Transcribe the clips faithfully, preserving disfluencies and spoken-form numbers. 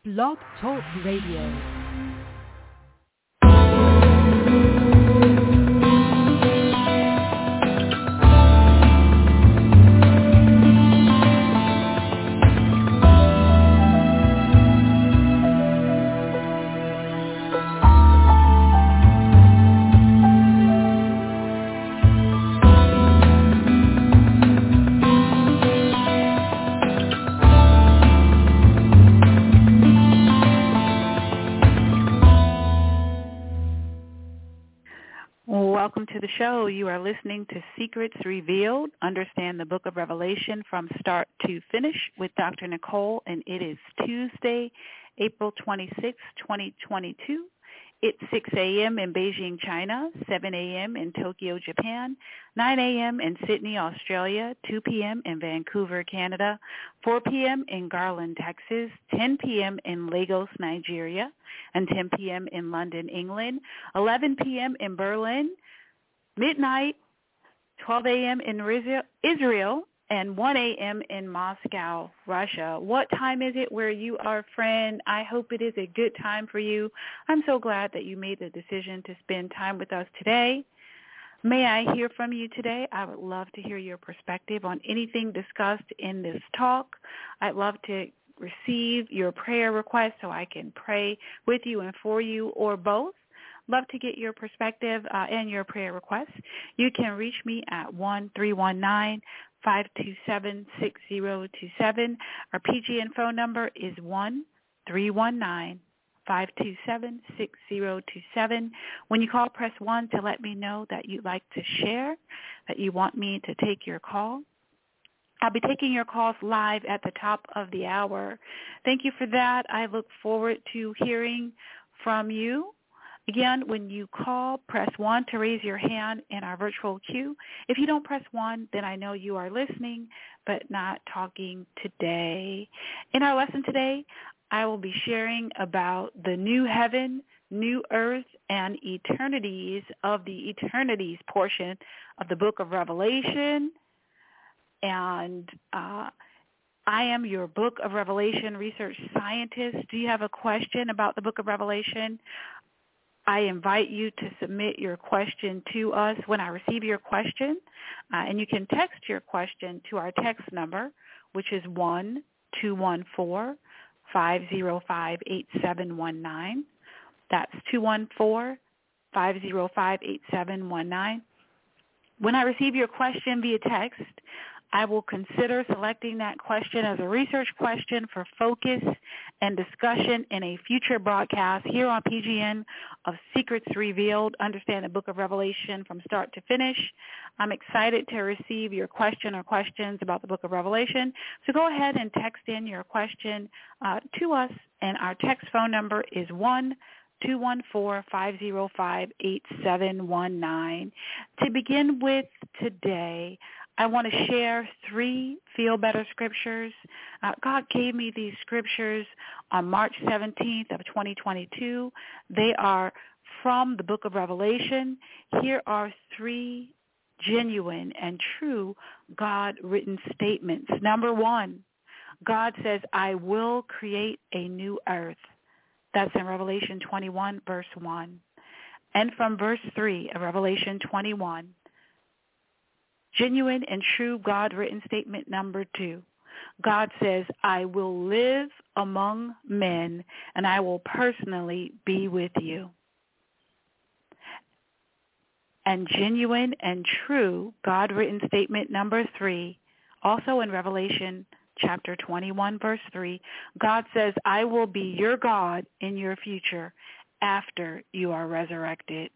Blog Talk Radio. Welcome to the show. You are listening to Secrets Revealed, Understand the Book of Revelation from Start to Finish with Doctor Nicole, and it is Tuesday, April twenty-sixth, twenty twenty-two. It's six a.m. in Beijing, China, seven a.m. in Tokyo, Japan, nine a.m. in Sydney, Australia, two p.m. in Vancouver, Canada, four p.m. in Garland, Texas, ten p.m. in Lagos, Nigeria, and ten p.m. in London, England, eleven p.m. in Berlin, midnight, twelve a.m. in Israel, and one a.m. in Moscow, Russia. What time is it where you are, friend? I hope it is a good time for you. I'm so glad that you made the decision to spend time with us today. May I hear from you today? I would love to hear your perspective on anything discussed in this talk. I'd love to receive your prayer requests so I can pray with you and for you, or both. Love to get your perspective uh, and your prayer requests. You can reach me at one three one nine, five two seven, six zero two seven. Our P G N phone number is one three one nine, five two seven, six zero two seven. When you call, press one to let me know that you'd like to share, that you want me to take your call. I'll be taking your calls live at the top of the hour. Thank you for that. I look forward to hearing from you. Again, when you call, press one to raise your hand in our virtual queue. If you don't press one, then I know you are listening but not talking today. In our lesson today, I will be sharing about the new heaven, new earth, and eternities of the eternities portion of the book of Revelation. And uh, I am your Book of Revelation research scientist. Do you have a question about the book of Revelation? I invite you to submit your question to us when I receive your question, uh, and you can text your question to our text number, which is one two one four, five zero five, eight seven one nine. That's two one four, five zero five, eight seven one nine. When I receive your question via text, I will consider selecting that question as a research question for focus and discussion in a future broadcast here on P G N of Secrets Revealed, Understand the Book of Revelation from Start to Finish. I'm excited to receive your question or questions about the Book of Revelation. So go ahead and text in your question uh, to us, and our text phone number is one two one four, five zero five, eight seven one nine. To begin with today, I want to share three Feel Better scriptures. Uh, God gave me these scriptures on March seventeenth of twenty twenty-two. They are from the book of Revelation. Here are three genuine and true God-written statements. Number one, God says, I will create a new earth. That's in Revelation twenty-one, verse one. And from verse three of Revelation twenty-one, genuine and true God-written statement number two. God says, I will live among men, and I will personally be with you. And genuine and true God-written statement number three, also in Revelation chapter twenty-one, verse three, God says, I will be your God in your future after you are resurrected.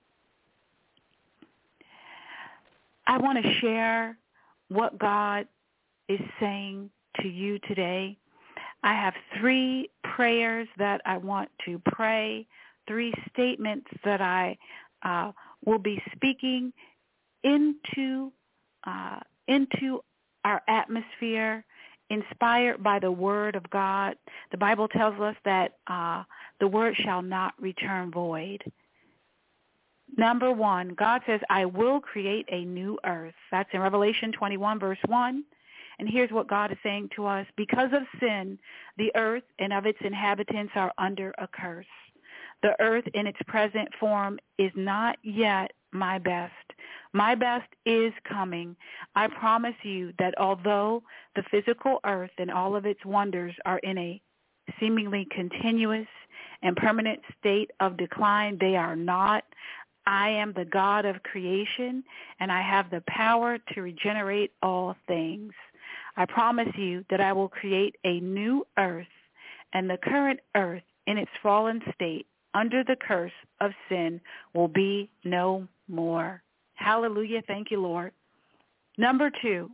I want to share what God is saying to you today. I have three prayers that I want to pray, three statements that I uh, will be speaking into uh, into our atmosphere, inspired by the word of God. The Bible tells us that uh, the word shall not return void. Number one, God says, I will create a new earth. That's in Revelation twenty-one, verse one. And here's what God is saying to us. Because of sin, the earth and of its inhabitants are under a curse. The earth in its present form is not yet my best. My best is coming. I promise you that although the physical earth and all of its wonders are in a seemingly continuous and permanent state of decline, they are not. I am the God of creation, and I have the power to regenerate all things. I promise you that I will create a new earth, and the current earth in its fallen state under the curse of sin will be no more. Hallelujah. Thank you, Lord. Number two,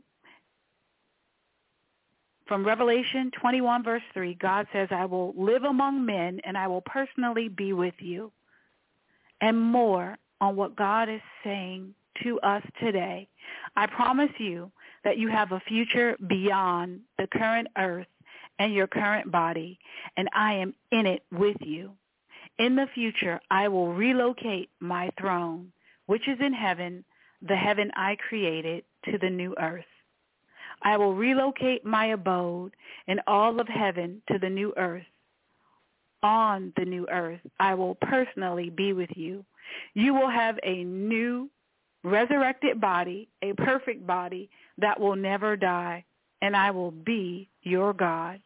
from Revelation twenty-one, verse three, God says, I will live among men and I will personally be with you. And more on what God is saying to us today. I promise you that you have a future beyond the current earth and your current body, and I am in it with you. In the future, I will relocate my throne, which is in heaven, the heaven I created, to the new earth. I will relocate my abode in all of heaven to the new earth. On the new earth, I will personally be with you. You will have a new resurrected body, a perfect body that will never die, and I will be your God.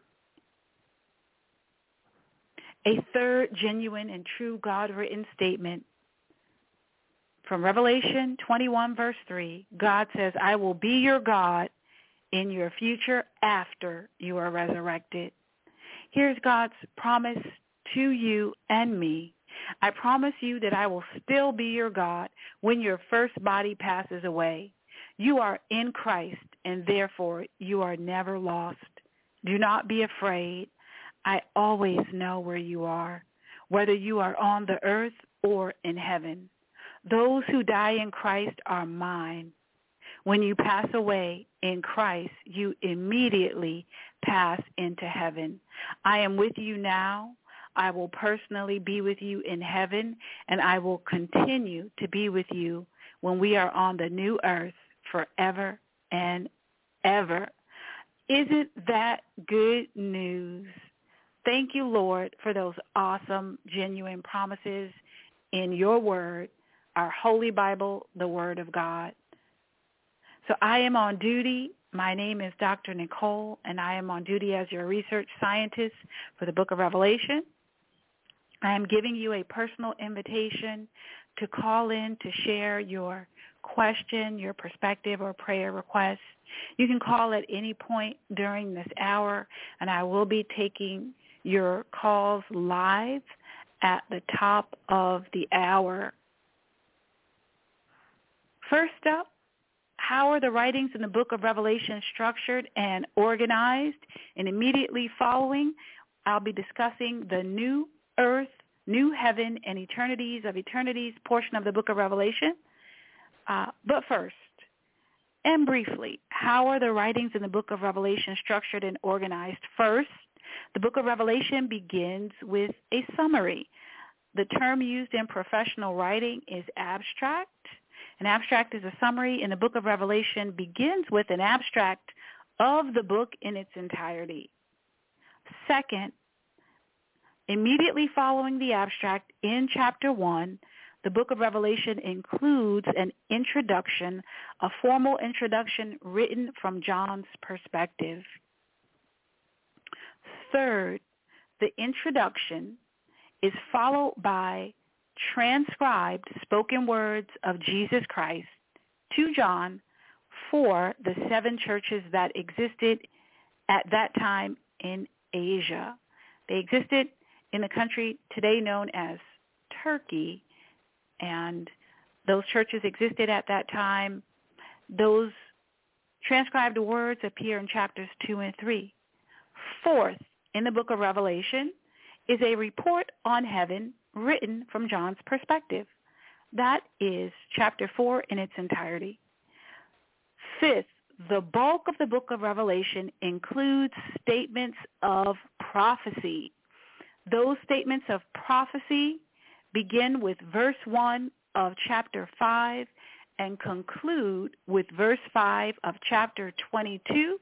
A third genuine and true God-written statement from Revelation twenty-one, verse three, God says, I will be your God in your future after you are resurrected. Here's God's promise to you and me. I promise you that I will still be your God when your first body passes away. You are in Christ, and therefore you are never lost. Do not be afraid. I always know where you are, whether you are on the earth or in heaven. Those who die in Christ are mine. When you pass away in Christ, you immediately pass into heaven. I am with you now. I will personally be with you in heaven, and I will continue to be with you when we are on the new earth forever and ever. Isn't that good news? Thank you, Lord, for those awesome, genuine promises in your word, our Holy Bible, the Word of God. So I am on duty. My name is Doctor Nicole, and I am on duty as your research scientist for the Book of Revelation. I am giving you a personal invitation to call in to share your question, your perspective, or prayer request. You can call at any point during this hour, and I will be taking your calls live at the top of the hour. First up, how are the writings in the Book of Revelation structured and organized? And immediately following, I'll be discussing the new earth, new heaven, and eternities of eternities portion of the Book of Revelation. Uh, but first, and briefly, how are the writings in the Book of Revelation structured and organized? First, the Book of Revelation begins with a summary. The term used in professional writing is abstract. An abstract is a summary, and the Book of Revelation begins with an abstract of the book in its entirety. Second, immediately following the abstract in chapter one, the Book of Revelation includes an introduction, a formal introduction written from John's perspective. Third, the introduction is followed by transcribed spoken words of Jesus Christ to John for the seven churches that existed at that time in Asia. They existed in the country today known as Turkey, and those churches existed at that time. Those transcribed words appear in chapters two and three. Fourth, in the Book of Revelation is a report on heaven written from John's perspective. That is chapter four in its entirety. Fifth, the bulk of the Book of Revelation includes statements of prophecy. Those statements of prophecy begin with verse one of chapter five and conclude with verse five of chapter twenty-two.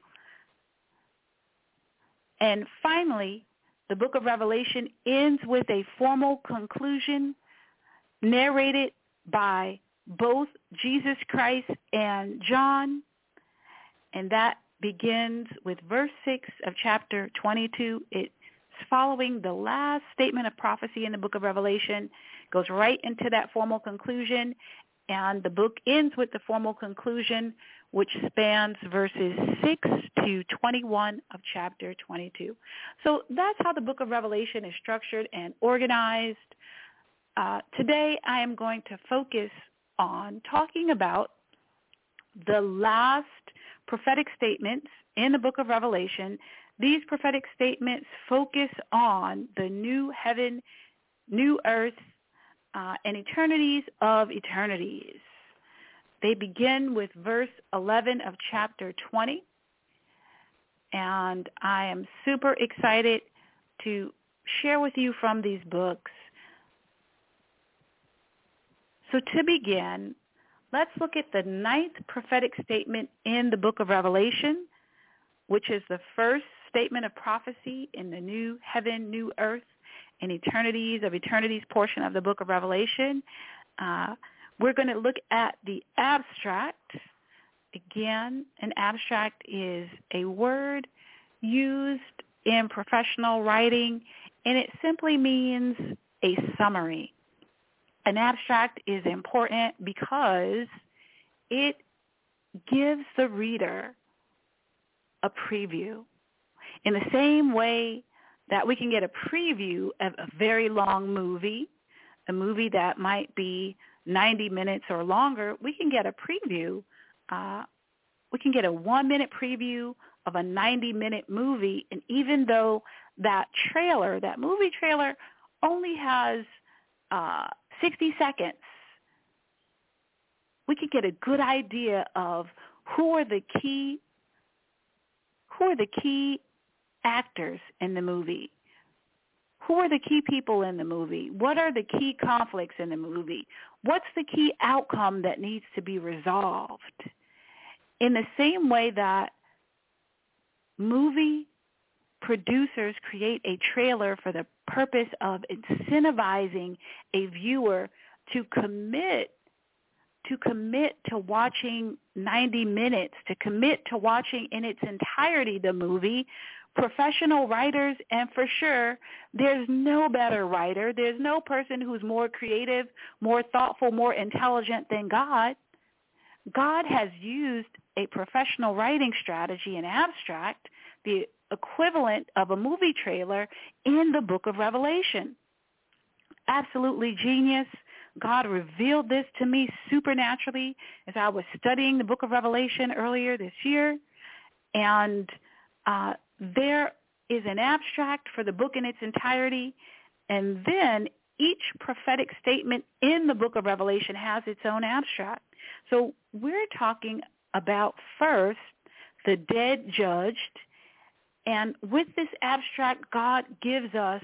And finally, the book of Revelation ends with a formal conclusion narrated by both Jesus Christ and John, and that begins with verse six of chapter twenty-two. It's following the last statement of prophecy in the book of Revelation, goes right into that formal conclusion, and the book ends with the formal conclusion, which spans verses six to twenty-one of chapter twenty-two. So that's how the book of Revelation is structured and organized. Uh, today I am going to focus on talking about the last prophetic statements in the book of Revelation. These prophetic statements focus on the new heaven, new earth, uh, and eternities of eternities. They begin with verse eleven of chapter twenty, and I am super excited to share with you from these books. So to begin, let's look at the ninth prophetic statement in the book of Revelation, which is the first statement of prophecy in the new heaven, new earth, and eternities of eternities portion of the book of Revelation. Uh, we're going to look at the abstract. Again, an abstract is a word used in professional writing, and it simply means a summary. An abstract is important because it gives the reader a preview. In the same way that we can get a preview of a very long movie, a movie that might be ninety minutes or longer, we can get a preview. Uh, we can get a one-minute preview of a ninety-minute movie, and even though that trailer, that movie trailer, only has uh, sixty seconds, we could get a good idea of who are the key who are the key actors in the movie. Who are the key people in the movie? What are the key conflicts in the movie? What's the key outcome that needs to be resolved? In the same way that movie producers create a trailer for the purpose of incentivizing a viewer to commit to commit to watching ninety minutes, to commit to watching in its entirety the movie, professional writers, and for sure, there's no better writer, there's no person who's more creative, more thoughtful, more intelligent than God. God has used a professional writing strategy in abstract, the equivalent of a movie trailer, in the book of Revelation. Absolutely genius. God revealed this to me supernaturally as I was studying the book of Revelation earlier this year. And uh, there is an abstract for the book in its entirety. And then each prophetic statement in the book of Revelation has its own abstract. So we're talking about first the dead judged. And with this abstract, God gives us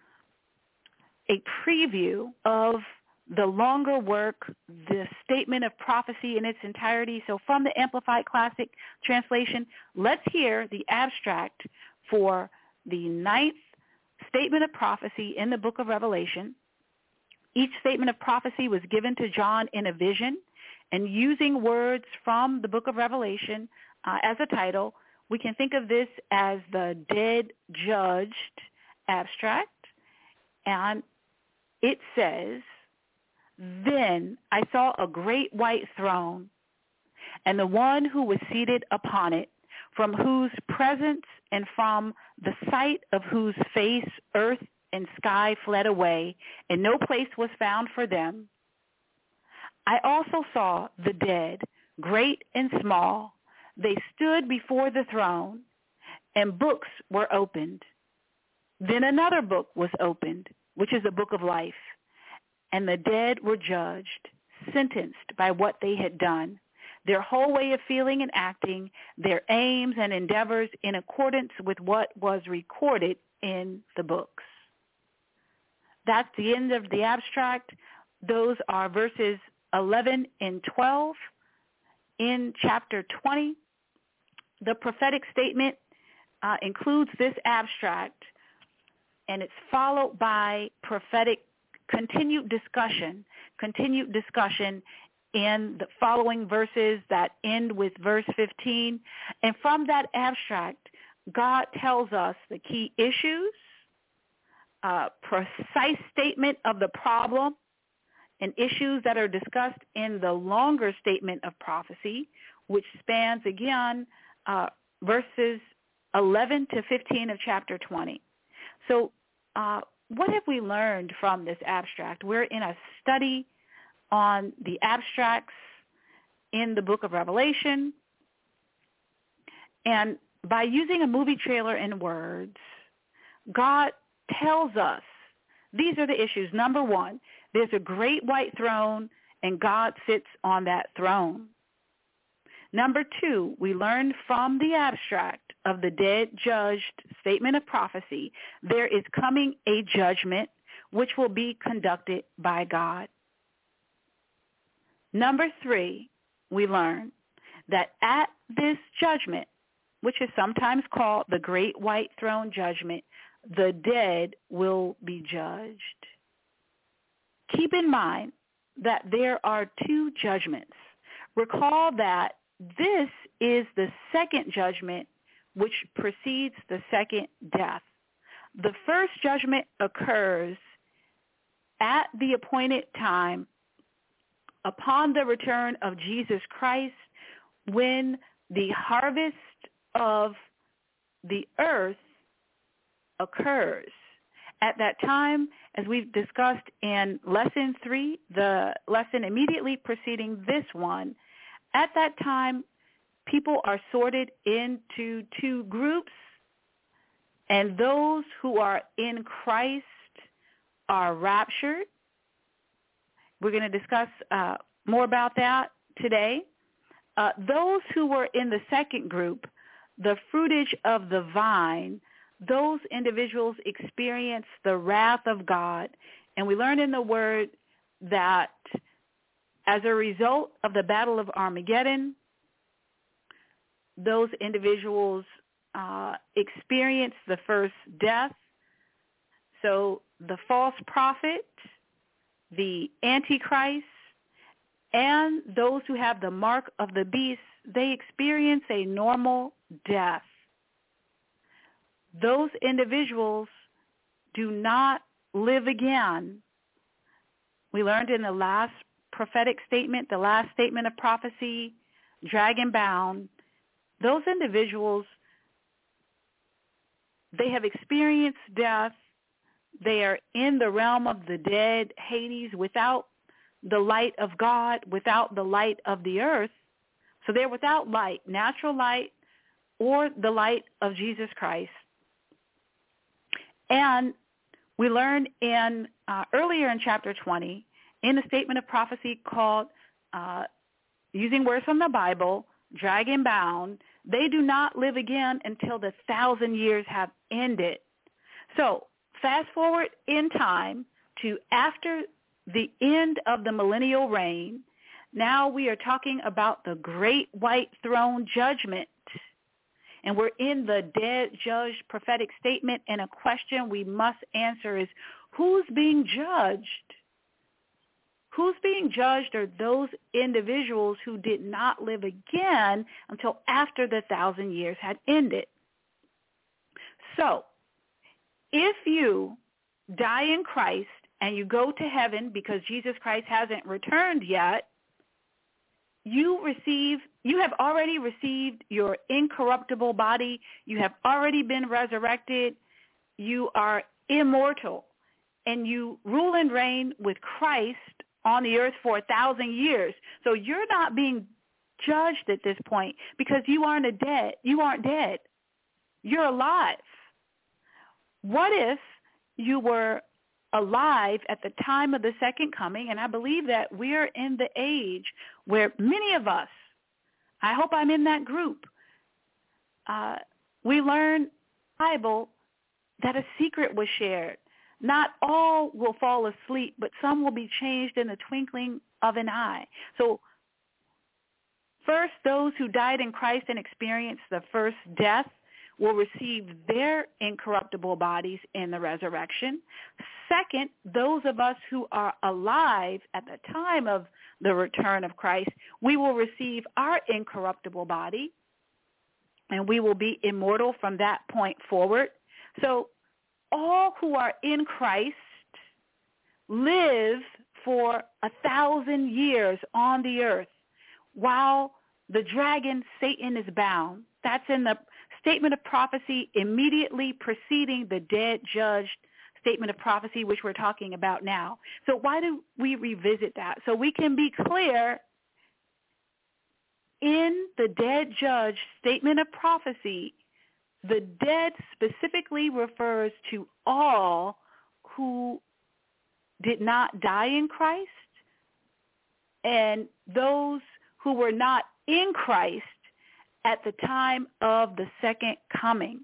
a preview of the longer work, the statement of prophecy in its entirety. So from the Amplified Classic Translation, let's hear the abstract for the ninth statement of prophecy in the book of Revelation. Each statement of prophecy was given to John in a vision, and using words from the book of Revelation uh, as a title, we can think of this as the dead judged abstract. And it says, "Then I saw a great white throne, and the one who was seated upon it, from whose presence and from the sight of whose face earth and sky fled away, and no place was found for them. I also saw the dead, great and small. They stood before the throne, and books were opened. Then another book was opened, which is the book of life. And the dead were judged, sentenced by what they had done, their whole way of feeling and acting, their aims and endeavors in accordance with what was recorded in the books." That's the end of the abstract. Those are verses eleven and twelve. In chapter twenty, the prophetic statement uh, includes this abstract, and it's followed by prophetic continued discussion, continued discussion in the following verses that end with verse fifteen. And from that abstract, God tells us the key issues, uh, precise statement of the problem, and issues that are discussed in the longer statement of prophecy, which spans, again, uh, verses eleven to fifteen of chapter twenty. So uh, what have we learned from this abstract? We're in a study on the abstracts in the book of Revelation. And by using a movie trailer in words, God tells us these are the issues. Number one, there's a great white throne, and God sits on that throne. Number two, we learned from the abstract of the dead judged statement of prophecy, there is coming a judgment which will be conducted by God. Number three, we learn that at this judgment, which is sometimes called the Great White Throne Judgment, the dead will be judged. Keep in mind that there are two judgments. Recall that this is the second judgment which precedes the second death. The first judgment occurs at the appointed time upon the return of Jesus Christ, when the harvest of the earth occurs. At that time, as we've discussed in lesson three, the lesson immediately preceding this one, at that time, people are sorted into two groups, and those who are in Christ are raptured. We're going to discuss uh, more about that today. Uh, those who were in the second group, the fruitage of the vine, those individuals experience the wrath of God. And we learned in the Word that as a result of the Battle of Armageddon, those individuals uh, experience the first death. So the false prophet, the Antichrist, and those who have the mark of the beast, they experience a normal death. Those individuals do not live again. We learned in the last prophetic statement, the last statement of prophecy, dragon bound, those individuals, they have experienced death. They are in the realm of the dead, Hades, without the light of God, without the light of the earth. So they're without light, natural light, or the light of Jesus Christ. And we learned in uh, earlier in chapter twenty, in the statement of prophecy called, uh, using words from the Bible, dragon bound, they do not live again until the thousand years have ended. So fast forward in time to after the end of the millennial reign. Now we are talking about the great white throne judgment. And we're in the dead judged prophetic statement, and a question we must answer is, who's being judged? Who's being judged are those individuals who did not live again until after the thousand years had ended. So, if you die in Christ and you go to heaven because Jesus Christ hasn't returned yet, you receive, you have already received your incorruptible body. You have already been resurrected. You are immortal, and you rule and reign with Christ on the earth for a thousand years. So you're not being judged at this point because you aren't a dead. You aren't dead. You're alive. What if you were alive at the time of the second coming? And I believe that we're in the age where many of us, I hope I'm in that group, uh, we learn in the Bible that a secret was shared, Not all will fall asleep, but some will be changed in the twinkling of an eye. So first, those who died in Christ and experienced the first death will receive their incorruptible bodies in the resurrection. Second, those of us who are alive at the time of the return of Christ, we will receive our incorruptible body, and we will be immortal from that point forward. So all who are in Christ live for a thousand years on the earth while the dragon, Satan, is bound. That's in the statement of prophecy immediately preceding the dead judged statement of prophecy, which we're talking about now. So why do we revisit that? So we can be clear, in the dead judge statement of prophecy, the dead specifically refers to all who did not die in Christ and those who were not in Christ at the time of the second coming.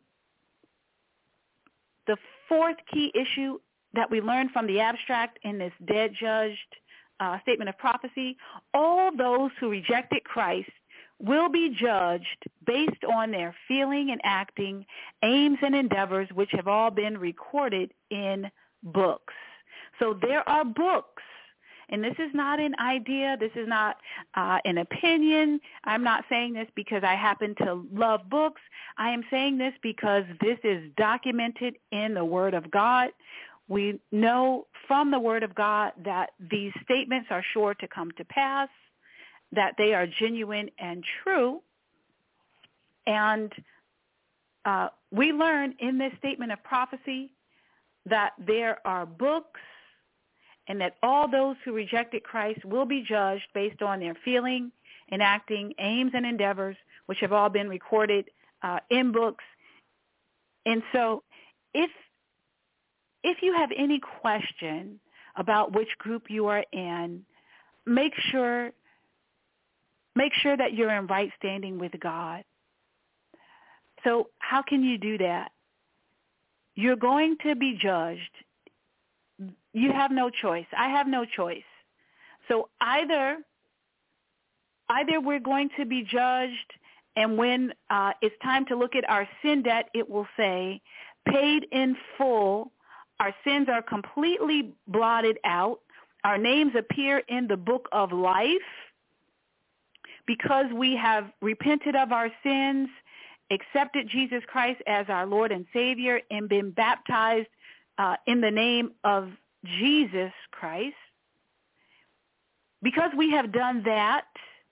The fourth key issue that we learned from the abstract in this dead judged uh, statement of prophecy, all those who rejected Christ will be judged based on their feeling and acting, aims and endeavors, which have all been recorded in books. So there are books. And this is not an idea. This is not uh, an opinion. I'm not saying this because I happen to love books. I am saying this because this is documented in the Word of God. We know from the Word of God that these statements are sure to come to pass, that they are genuine and true. And uh, we learn in this statement of prophecy that there are books, and that all those who rejected Christ will be judged based on their feeling and acting, aims and endeavors, which have all been recorded uh, in books. And so if if you have any question about which group you are in, make sure make sure that you're in right standing with God. So how can you do that? You're going to be judged. You have no choice. I have no choice. So either either we're going to be judged, and when uh, it's time to look at our sin debt, it will say, paid in full. Our sins are completely blotted out. Our names appear in the book of life because we have repented of our sins, accepted Jesus Christ as our Lord and Savior, and been baptized uh, in the name of Jesus Christ. Because we have done that,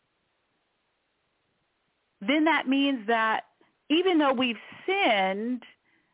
then that means that even though we've sinned,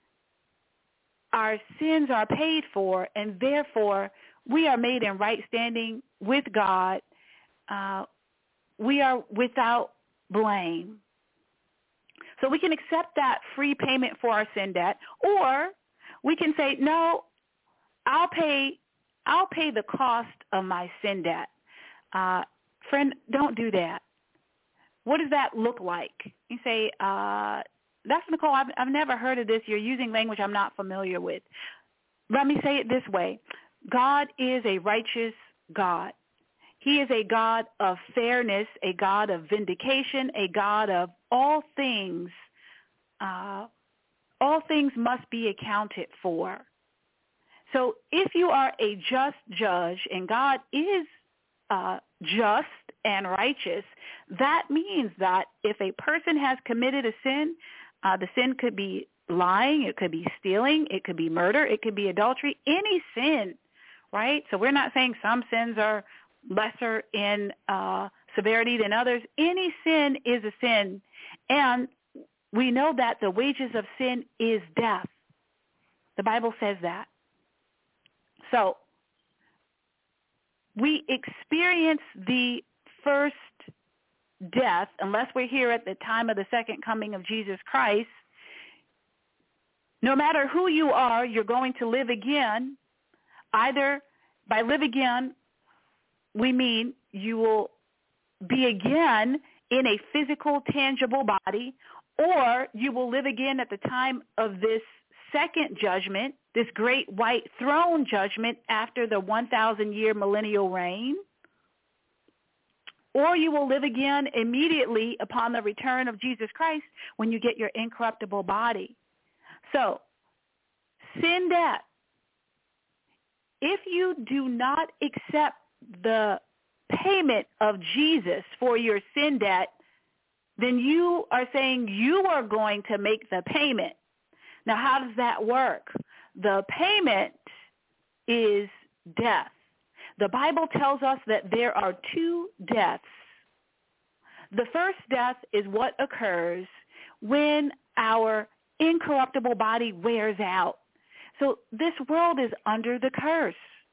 our sins are paid for, and therefore we are made in right standing with God. Uh, we are without blame. So we can accept that free payment for our sin debt, or we can say, no, I'll pay I'll pay the cost of my sin debt. Uh, friend, don't do that. What does that look like? You say, uh, that's Nicole, I've, I've never heard of this. You're using language I'm not familiar with. Let me say it this way. God is a righteous God. He is a God of fairness, a God of vindication, a God of all things. Uh, all things must be accounted for. So if you are a just judge, and God is uh, just and righteous, that means that if a person has committed a sin, uh, the sin could be lying, it could be stealing, it could be murder, it could be adultery, any sin, right? So we're not saying some sins are lesser in uh, severity than others. Any sin is a sin, and we know that the wages of sin is death. The Bible says that. So we experience the first death, unless we're here at the time of the second coming of Jesus Christ. No matter who you are, you're going to live again. Either by live again, we mean you will be again in a physical, tangible body, or you will live again at the time of this second judgment, this great white throne judgment after the one thousand year millennial reign, or you will live again immediately upon the return of Jesus Christ when you get your incorruptible body. So, sin debt. If you do not accept the payment of Jesus for your sin debt, then you are saying you are going to make the payment. Now, how does that work? The payment is death. The Bible tells us that there are two deaths. The first death is what occurs when our incorruptible body wears out. So this world is under the curse.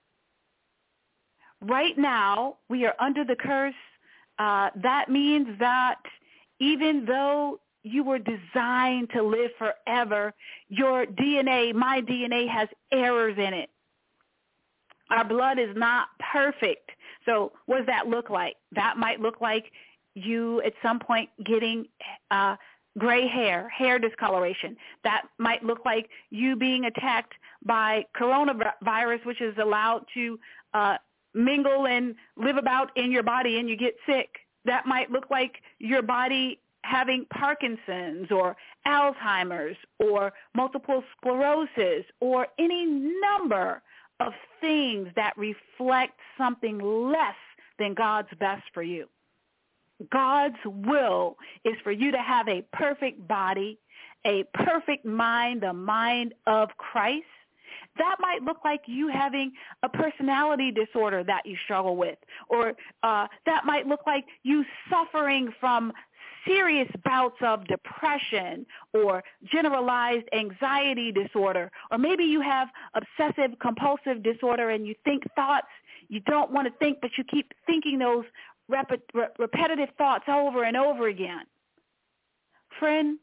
Right now, we are under the curse. Uh, that means that even though you were designed to live forever, your D N A, my D N A, has errors in it. Our blood is not perfect. So what does that look like? That might look like you at some point getting uh, gray hair, hair discoloration. That might look like you being attacked by coronavirus, which is allowed to uh, mingle and live about in your body and you get sick. That might look like your body having Parkinson's or Alzheimer's or multiple sclerosis or any number of things that reflect something less than God's best for you. God's will is for you to have a perfect body, a perfect mind, the mind of Christ. That might look like you having a personality disorder that you struggle with, or uh, that might look like you suffering from serious bouts of depression or generalized anxiety disorder, or maybe you have obsessive compulsive disorder and you think thoughts you don't want to think, but you keep thinking those rep- re- repetitive thoughts over and over again. Friend,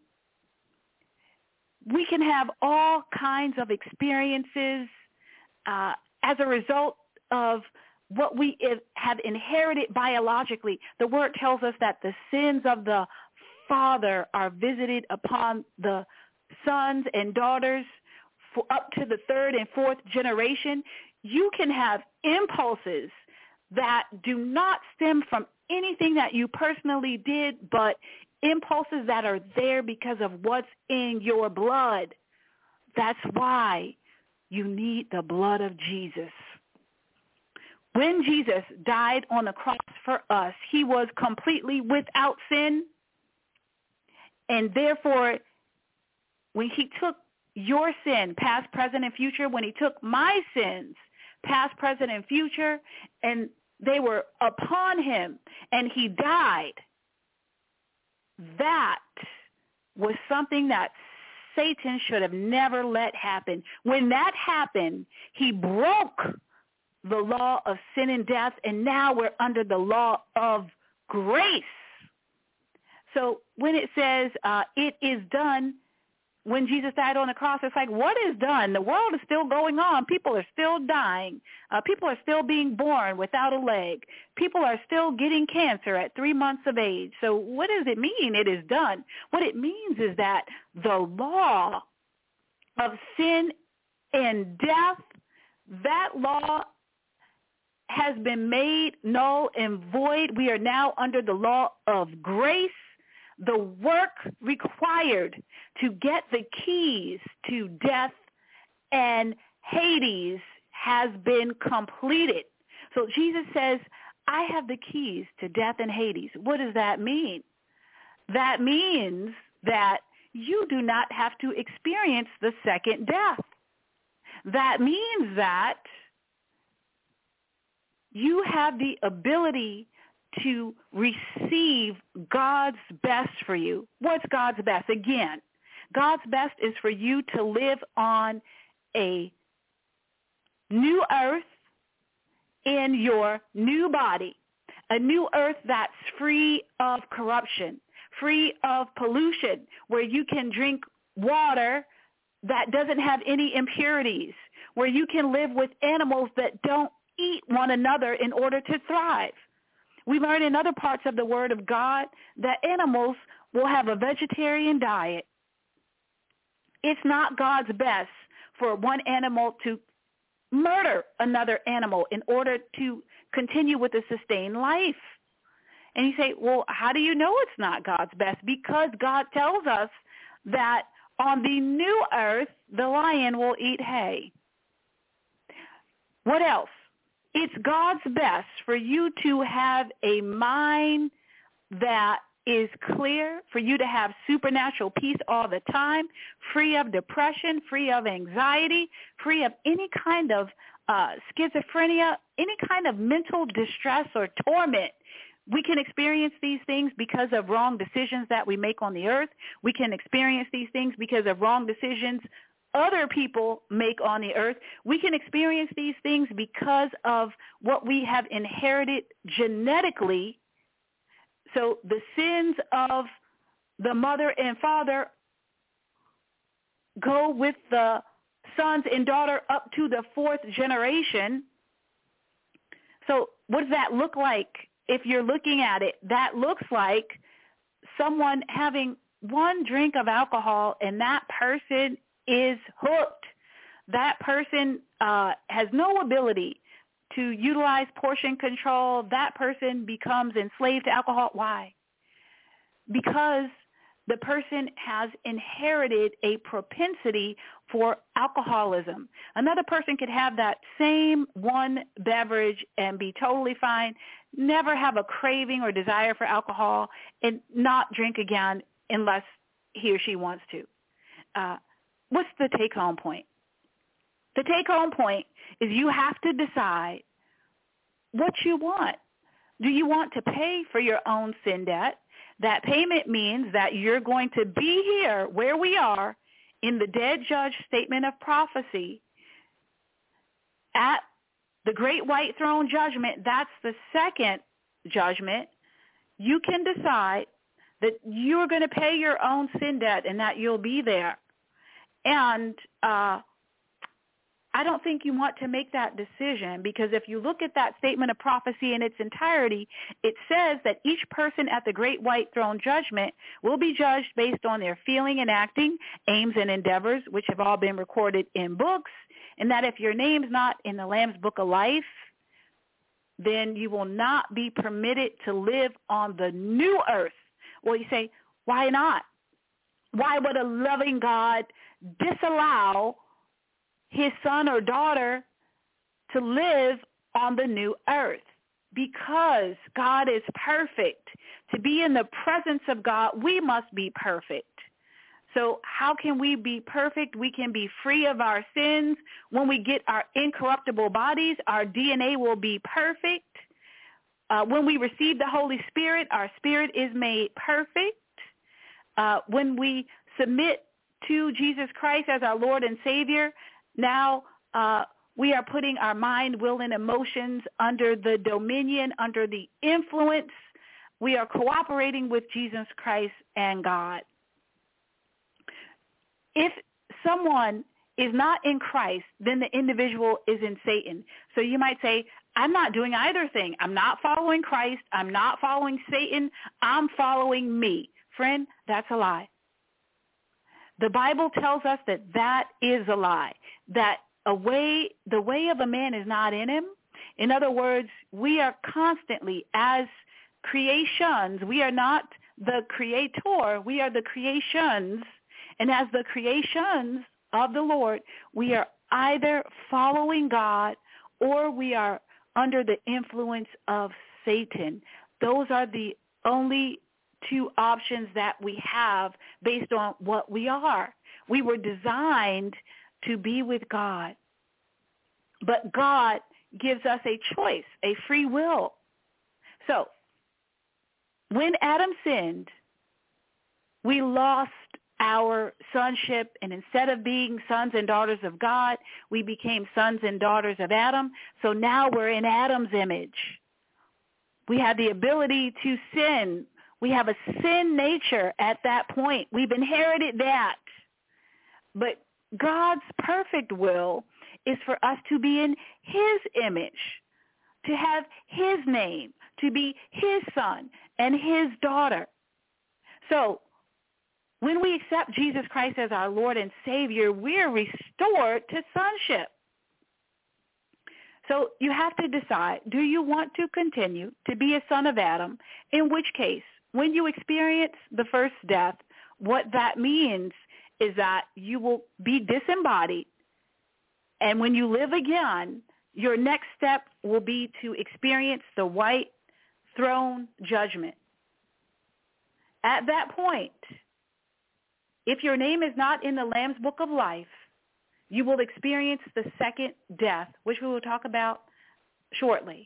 we can have all kinds of experiences uh, as a result of what we have inherited biologically. The word tells us that the sins of the father are visited upon the sons and daughters for up to the third and fourth generation. You can have impulses that do not stem from anything that you personally did, but impulses that are there because of what's in your blood. That's why you need the blood of Jesus. When Jesus died on the cross for us, he was completely without sin. And therefore, when he took your sin, past, present, and future, when he took my sins, past, present, and future, and they were upon him, and he died, that was something that Satan should have never let happen. When that happened, he broke the law of sin and death, and now we're under the law of grace. So when it says uh, it is done, when Jesus died on the cross, it's like, what is done? The world is still going on. People are still dying. Uh, people are still being born without a leg. People are still getting cancer at three months of age. So what does it mean it is done? What it means is that the law of sin and death, that law has been made null and void. We are now under the law of grace. The work required to get the keys to death and Hades has been completed. So Jesus says, I have the keys to death and Hades. What does that mean? That means that you do not have to experience the second death. That means that you have the ability to receive God's best for you. What's God's best? Again, God's best is for you to live on a new earth in your new body, a new earth that's free of corruption, free of pollution, where you can drink water that doesn't have any impurities, where you can live with animals that don't eat one another in order to thrive. We learn in other parts of the Word of God that animals will have a vegetarian diet. It's not God's best for one animal to murder another animal in order to continue with a sustained life. And you say, well, how do you know it's not God's best? Because God tells us that on the new earth, the lion will eat hay. What else? It's God's best for you to have a mind that is clear, for you to have supernatural peace all the time, free of depression, free of anxiety, free of any kind of uh, schizophrenia, any kind of mental distress or torment. We can experience these things because of wrong decisions that we make on the earth. We can experience these things because of wrong decisions other people make on the earth. We can experience these things because of what we have inherited genetically. So the sins of the mother and father go with the sons and daughter up to the fourth generation. So what does that look like? If you're looking at it, that looks like someone having one drink of alcohol and that person is hooked. That person uh, has no ability to utilize portion control. That person becomes enslaved to alcohol. Why? Because the person has inherited a propensity for alcoholism. Another person could have that same one beverage and be totally fine, never have a craving or desire for alcohol, and not drink again unless he or she wants to. Uh, what's the take-home point? The take-home point is you have to decide what you want. Do you want to pay for your own sin debt? That payment means that you're going to be here where we are in the dead judge statement of prophecy at the great white throne judgment. That's the second judgment. You can decide that you're going to pay your own sin debt and that you'll be there. And uh, I don't think you want to make that decision, because if you look at that statement of prophecy in its entirety, it says that each person at the great white throne judgment will be judged based on their feeling and acting, aims and endeavors, which have all been recorded in books, and that if your name's not in the Lamb's Book of Life, then you will not be permitted to live on the new earth. Well, you say, why not? Why would a loving God disallow his son or daughter to live on the new earth? Because God is perfect. To be in the presence of God, we must be perfect. So how can we be perfect? We can be free of our sins. When we get our incorruptible bodies, our D N A will be perfect. Uh, when we receive the Holy Spirit, our spirit is made perfect. Uh, when we submit to Jesus Christ as our Lord and Savior, now uh, we are putting our mind, will, and emotions under the dominion, under the influence. We are cooperating with Jesus Christ and God. If someone is not in Christ, then the individual is in Satan. So you might say, I'm not doing either thing. I'm not following Christ. I'm not following Satan. I'm following me. Friend, that's a lie. The Bible tells us that that is a lie, that a way, the way of a man is not in him. In other words, we are constantly, as creations, we are not the creator, we are the creations. And as the creations of the Lord, we are either following God or we are under the influence of Satan. Those are the only two options that we have based on what we are. We were designed to be with God. But God gives us a choice, a free will. So when Adam sinned, we lost our sonship, and instead of being sons and daughters of God, we became sons and daughters of Adam. So now we're in Adam's image. We have the ability to sin. We have a sin nature at that point. We've inherited that. But God's perfect will is for us to be in his image, to have his name, to be his son and his daughter. So When we accept Jesus Christ as our Lord and Savior, we're restored to sonship. So you have to decide, do you want to continue to be a son of Adam? In which case, when you experience the first death, what that means is that you will be disembodied. And when you live again, your next step will be to experience the white throne judgment. At that point, if your name is not in the Lamb's Book of Life, you will experience the second death, which we will talk about shortly.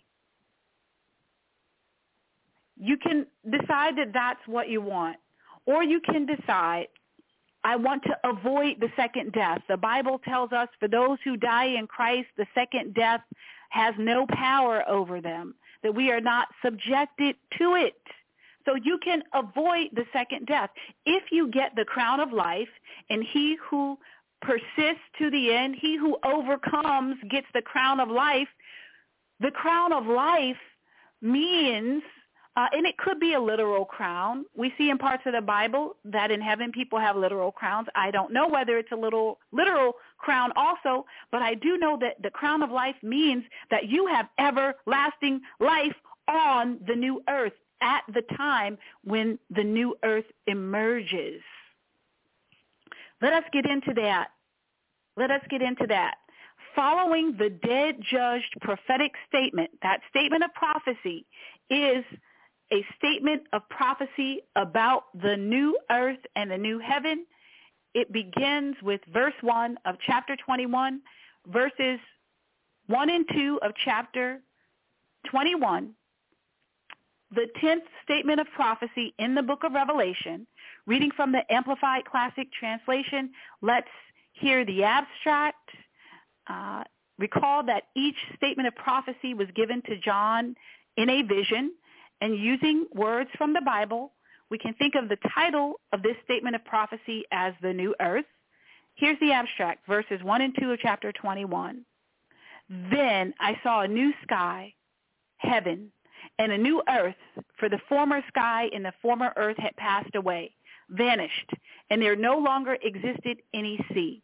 You can decide that that's what you want, or you can decide, I want to avoid the second death. The Bible tells us for those who die in Christ, the second death has no power over them, that we are not subjected to it. So you can avoid the second death. If you get the crown of life, and he who persists to the end, he who overcomes gets the crown of life, the crown of life means, uh, and it could be a literal crown. We see in parts of the Bible that in heaven people have literal crowns. I don't know whether it's a little literal crown also, but I do know that the crown of life means that you have everlasting life on the new earth at the time when the new earth emerges. Let us get into that. Let us get into that. Following the dead judged prophetic statement, that statement of prophecy is a statement of prophecy about the new earth and the new heaven. It begins with verse one of chapter twenty-one, verses one and two of chapter twenty-one. The tenth statement of prophecy in the book of Revelation, reading from the Amplified Classic Translation, let's hear the abstract. Uh, recall that each statement of prophecy was given to John in a vision, and using words from the Bible, we can think of the title of this statement of prophecy as the new earth. Here's the abstract, verses one and two of chapter twenty-one. Then I saw a new sky, heaven, and a new earth, for the former sky and the former earth had passed away, vanished, and there no longer existed any sea.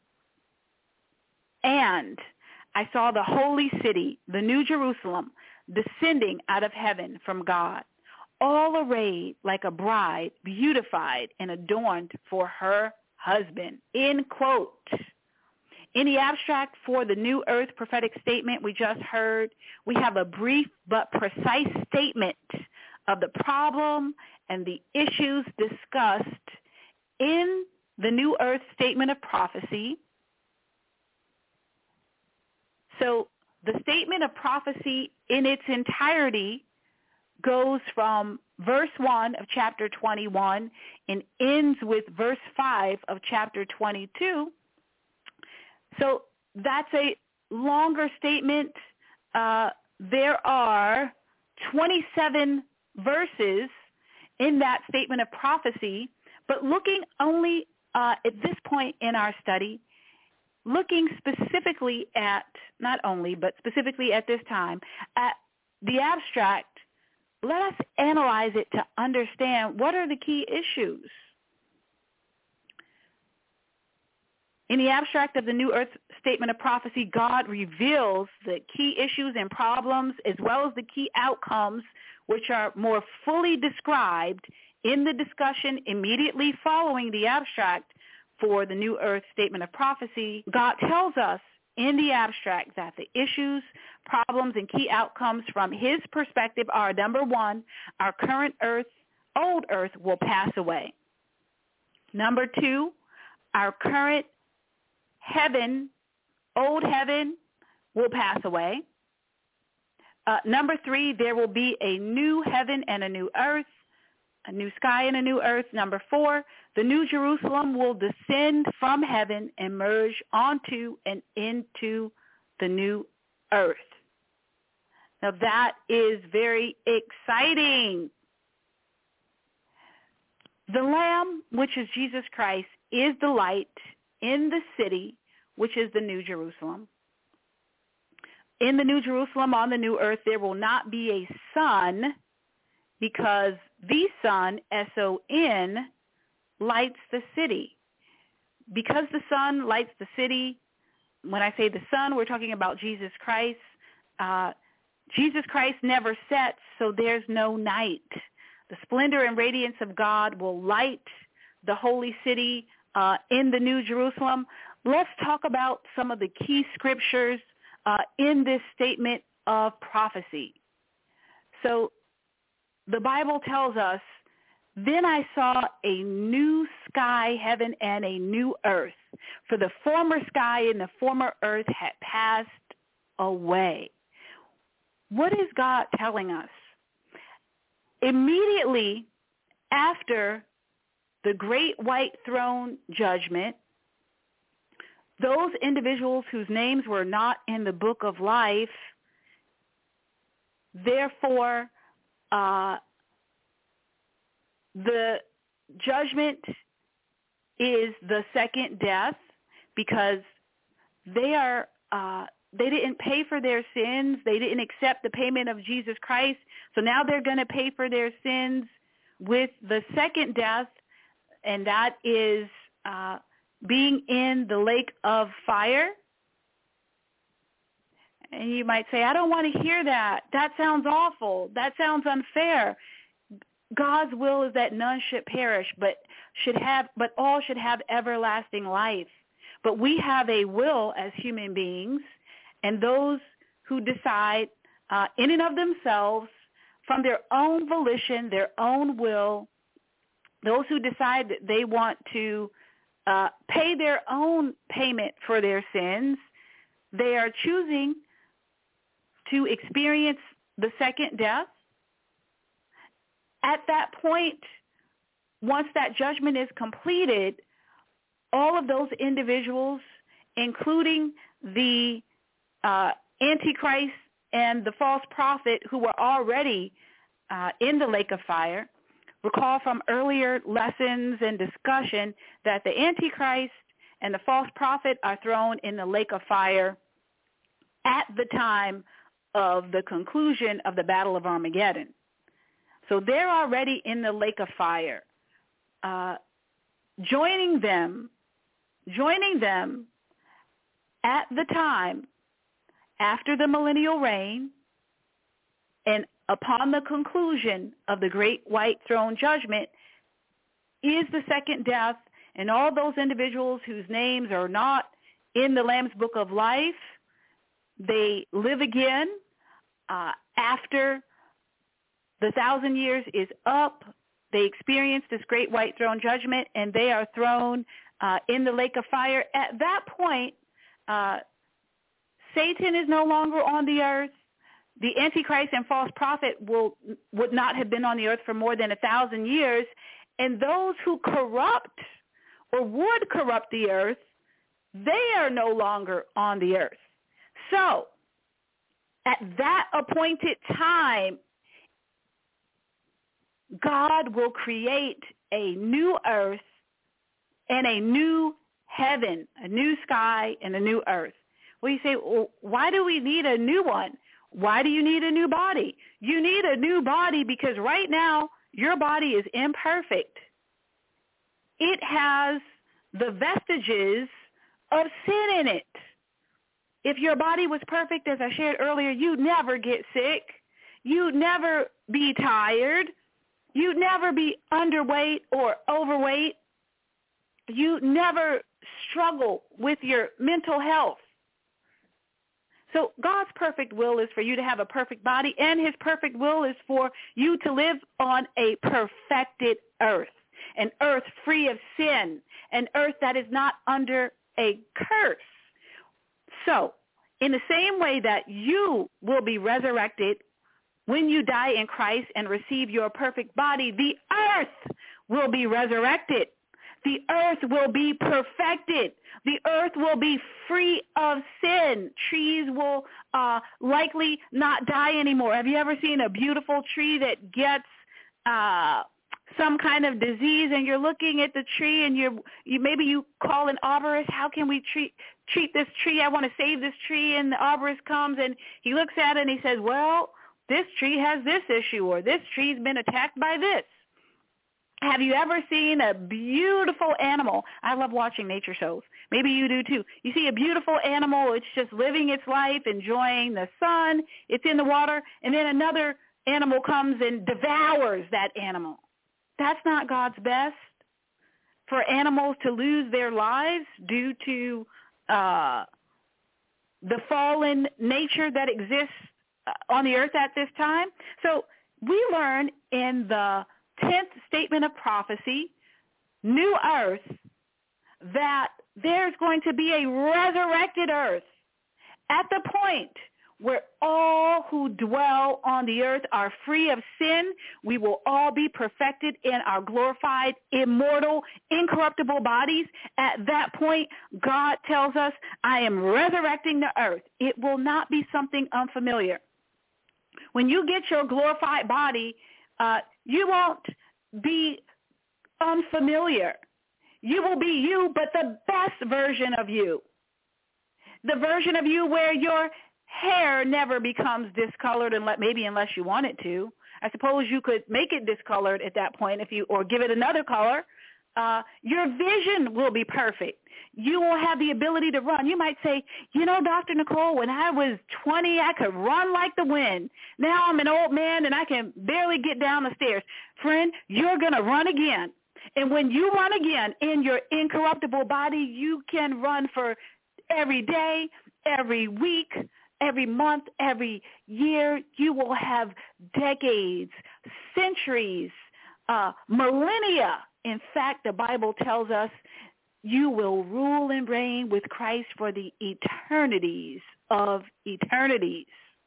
And I saw the holy city, the new Jerusalem, descending out of heaven from God, all arrayed like a bride, beautified and adorned for her husband. End quote. In the abstract for the new earth prophetic statement we just heard, we have a brief but precise statement of the problem and the issues discussed in the new earth statement of prophecy. So the statement of prophecy in its entirety goes from verse one of chapter twenty-one and ends with verse five of chapter twenty-two. So that's a longer statement. Uh, there are twenty-seven verses in that statement of prophecy, but looking only uh, at this point in our study, looking specifically at, not only, but specifically at this time, at the abstract, let us analyze it to understand what are the key issues. In the abstract of the New Earth Statement of Prophecy, God reveals the key issues and problems as well as the key outcomes, which are more fully described in the discussion immediately following the abstract for the New Earth Statement of Prophecy. God tells us in the abstract that the issues, problems, and key outcomes from his perspective are, number one, our current earth, old earth, will pass away. Number two, our current heaven, old heaven, will pass away. Uh, number three, there will be a new heaven and a new earth, a new sky and a new earth. Number four, the new Jerusalem will descend from heaven and merge onto and into the new earth. Now that is very exciting. The Lamb, which is Jesus Christ, is the light in the city, which is the New Jerusalem. In the New Jerusalem, on the new earth, there will not be a sun, because the sun, S O N, lights the city. Because the sun lights the city, when I say the sun, we're talking about Jesus Christ. Uh, Jesus Christ never sets, so there's no night. The splendor and radiance of God will light the holy city uh, in the New Jerusalem. Let's talk about some of the key scriptures uh, in this statement of prophecy. So the Bible tells us, then I saw a new sky, heaven, and a new earth, for the former sky and the former earth had passed away. What is God telling us? Immediately after the great white throne judgment, those individuals whose names were not in the book of life, therefore, uh, the judgment is the second death, because they are uh, they didn't pay for their sins. They didn't accept the payment of Jesus Christ. So now they're going to pay for their sins with the second death, and that is uh, being in the lake of fire. And you might say, I don't want to hear that. That sounds awful. That sounds unfair. God's will is that none should perish, but should have, but all should have everlasting life. But we have a will as human beings, and those who decide uh, in and of themselves, from their own volition, their own will, those who decide that they want to uh, pay their own payment for their sins, they are choosing to experience the second death. At that point, once that judgment is completed, all of those individuals, including the uh, Antichrist and the false prophet who were already uh, in the lake of fire, recall from earlier lessons and discussion that the Antichrist and the false prophet are thrown in the lake of fire at the time of the conclusion of the Battle of Armageddon. So they're already in the lake of fire. Uh, joining them, joining them at the time after the millennial reign and upon the conclusion of the great white throne judgment is the second death, and all those individuals whose names are not in the Lamb's Book of Life, they live again uh, after the thousand years is up. They experience this great white throne judgment, and they are thrown uh, in the lake of fire. At that point, uh, Satan is no longer on the earth. The Antichrist and false prophet will would not have been on the earth for more than a thousand years, and those who corrupt or would corrupt the earth, they are no longer on the earth. So, at that appointed time, God will create a new earth and a new heaven, a new sky and a new earth. Well, you say, well, why do we need a new one? Why do you need a new body? You need a new body because right now your body is imperfect. It has the vestiges of sin in it. If your body was perfect, as I shared earlier, you'd never get sick. You'd never be tired. You'd never be underweight or overweight. You'd never struggle with your mental health. So God's perfect will is for you to have a perfect body, and his perfect will is for you to live on a perfected earth, an earth free of sin, an earth that is not under a curse. So in the same way that you will be resurrected when you die in Christ and receive your perfect body, the earth will be resurrected. The earth will be perfected. The earth will be free of sin. Trees will uh, likely not die anymore. Have you ever seen a beautiful tree that gets uh, some kind of disease, and you're looking at the tree, and you're you maybe you call an arborist, how can we treat treat this tree? I want to save this tree, and the arborist comes and he looks at it and he says, well, this tree has this issue, or this tree's been attacked by this. Have you ever seen a beautiful animal? I love watching nature shows. Maybe you do too. You see a beautiful animal, it's just living its life, enjoying the sun, it's in the water, and then another animal comes and devours that animal. That's not God's best. For animals to lose their lives due to uh, the fallen nature that exists on the earth at this time. So we learn in the tenth statement of prophecy, new earth, that there's going to be a resurrected earth at the point where all who dwell on the earth are free of sin. We will all be perfected in our glorified, immortal, incorruptible bodies. At that point, God tells us, I am resurrecting the earth. It will not be something unfamiliar. When you get your glorified body, uh, you won't be unfamiliar. You will be you, but the best version of you. The version of you where your hair never becomes discolored, and maybe unless you want it to. I suppose you could make it discolored at that point if you, or give it another color. Uh, your vision will be perfect. You will have the ability to run. You might say, you know, Doctor Nicole, when I was twenty, I could run like the wind. Now I'm an old man and I can barely get down the stairs. Friend, you're going to run again. And when you run again in your incorruptible body, you can run for every day, every week, every month, every year. You will have decades, centuries, uh, millennia. In fact, the Bible tells us you will rule and reign with Christ for the eternities of eternities.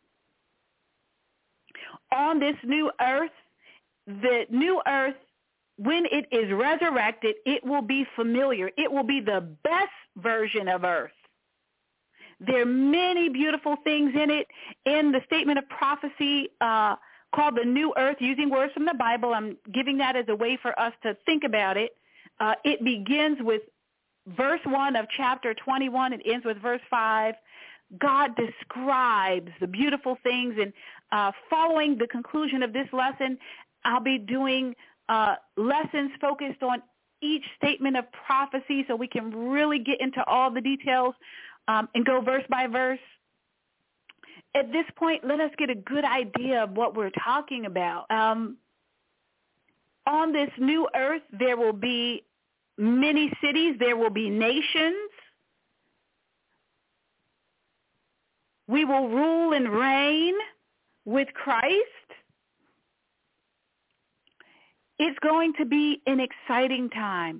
On this new earth, the new earth, when it is resurrected, it will be familiar. It will be the best version of earth. There are many beautiful things in it. In the statement of prophecy uh, called the new earth, using words from the Bible, I'm giving that as a way for us to think about it. Uh, it begins with verse one of chapter twenty-one. It ends with verse five. God describes the beautiful things. And uh, following the conclusion of this lesson, I'll be doing uh, lessons focused on each statement of prophecy so we can really get into all the details um, and go verse by verse. At this point, let us get a good idea of what we're talking about. Um, on this new earth, there will be many cities. There will be nations. We will rule and reign with Christ. It's going to be an exciting time.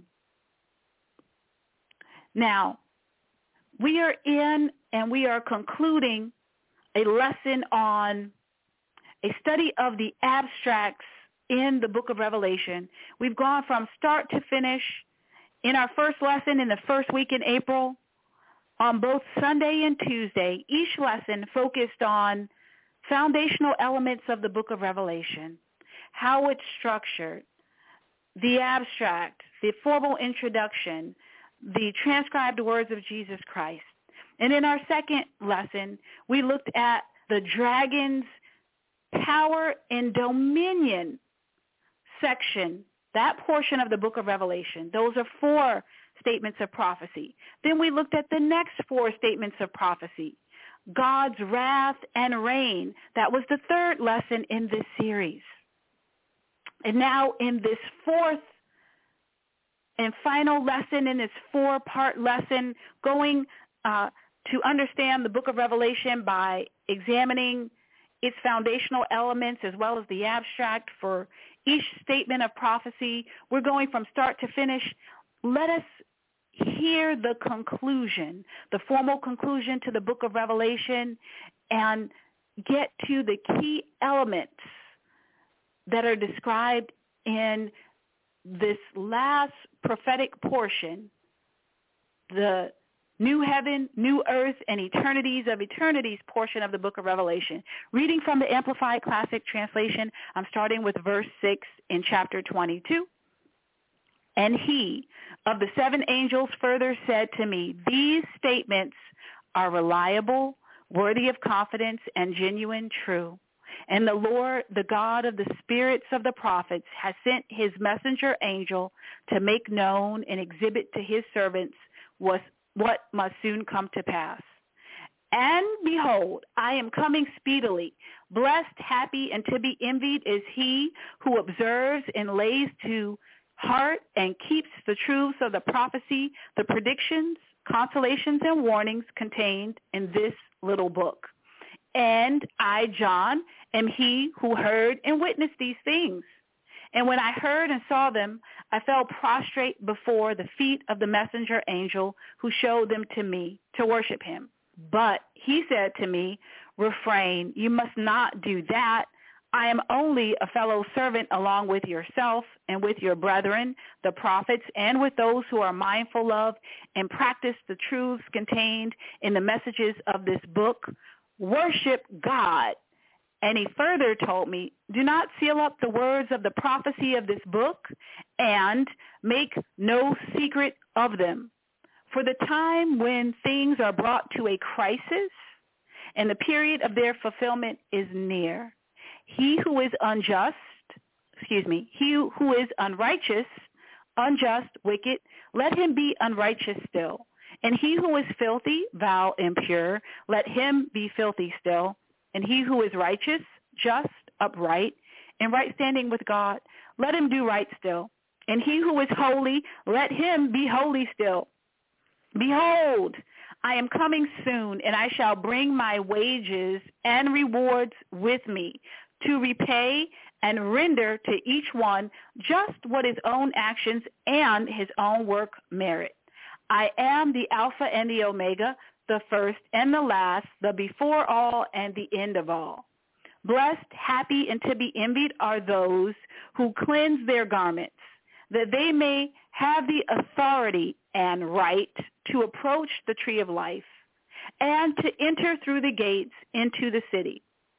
Now, we are in and we are concluding a lesson on a study of the abstracts in the book of Revelation. We've gone from start to finish in our first lesson in the first week in April on both Sunday and Tuesday. Each lesson focused on foundational elements of the book of Revelation, how it's structured, the abstract, the formal introduction, the transcribed words of Jesus Christ. And in our second lesson, we looked at the dragon's power and dominion section, that portion of the book of Revelation. Those are four statements of prophecy. Then we looked at the next four statements of prophecy, God's wrath and reign. That was the third lesson in this series. And now in this fourth and final lesson, in this four-part lesson, going uh, to understand the book of Revelation by examining its foundational elements as well as the abstract for each statement of prophecy. We're going from start to finish. Let us hear the conclusion, the formal conclusion to the book of Revelation, and get to the key elements that are described in this last prophetic portion, the new heaven, new earth, and eternities of eternities portion of the book of Revelation. Reading from the Amplified Classic Translation, I'm starting with verse six in chapter twenty-two. And he of the seven angels further said to me, these statements are reliable, worthy of confidence, and genuine, true. And the Lord, the God of the spirits of the prophets, has sent his messenger angel to make known and exhibit to his servants what, what must soon come to pass. And behold, I am coming speedily. Blessed, happy, and to be envied is he who observes and lays to heart and keeps the truths of the prophecy, the predictions, consolations, and warnings contained in this little book. And I, John, am he who heard and witnessed these things. And when I heard and saw them, I fell prostrate before the feet of the messenger angel who showed them to me to worship him. But he said to me, refrain, you must not do that. I am only a fellow servant along with yourself and with your brethren, the prophets, and with those who are mindful of and practice the truths contained in the messages of this book. Worship God. And he further told me, do not seal up the words of the prophecy of this book and make no secret of them. For the time when things are brought to a crisis and the period of their fulfillment is near. He who is unjust, excuse me, he who is unrighteous, unjust, wicked, let him be unrighteous still. And he who is filthy, vile, impure, let him be filthy still. And he who is righteous, just, upright, in right standing with God, let him do right still. And he who is holy, let him be holy still. Behold, I am coming soon, and I shall bring my wages and rewards with me to repay and render to each one just what his own actions and his own work merit. I am the Alpha and the Omega, the first and the last, the before all and the end of all. Blessed, happy, and to be envied are those who cleanse their garments, that they may have the authority and right to approach the tree of life and to enter through the gates into the city.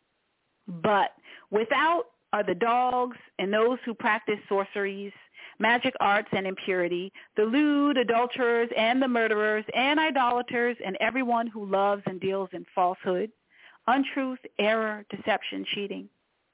But without are the dogs and those who practice sorceries, magic arts and impurity, the lewd, adulterers, and the murderers, and idolaters, and everyone who loves and deals in falsehood, untruth, error, deception, cheating.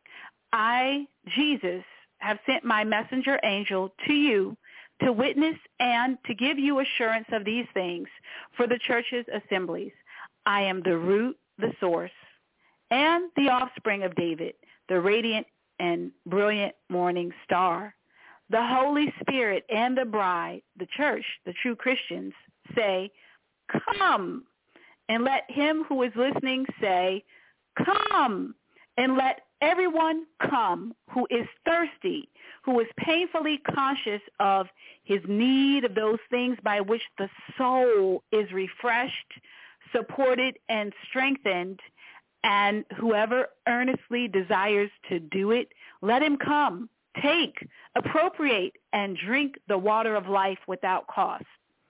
I, Jesus, have sent my messenger angel to you to witness and to give you assurance of these things for the church's assemblies. I am the root, the source, and the offspring of David, the radiant and brilliant morning star. The Holy Spirit and the bride, the church, the true Christians, say, come. And let him who is listening say, come. And let everyone come who is thirsty, who is painfully conscious of his need of those things by which the soul is refreshed, supported, and strengthened. And whoever earnestly desires to do it, let him come, take, appropriate, and drink the water of life without cost.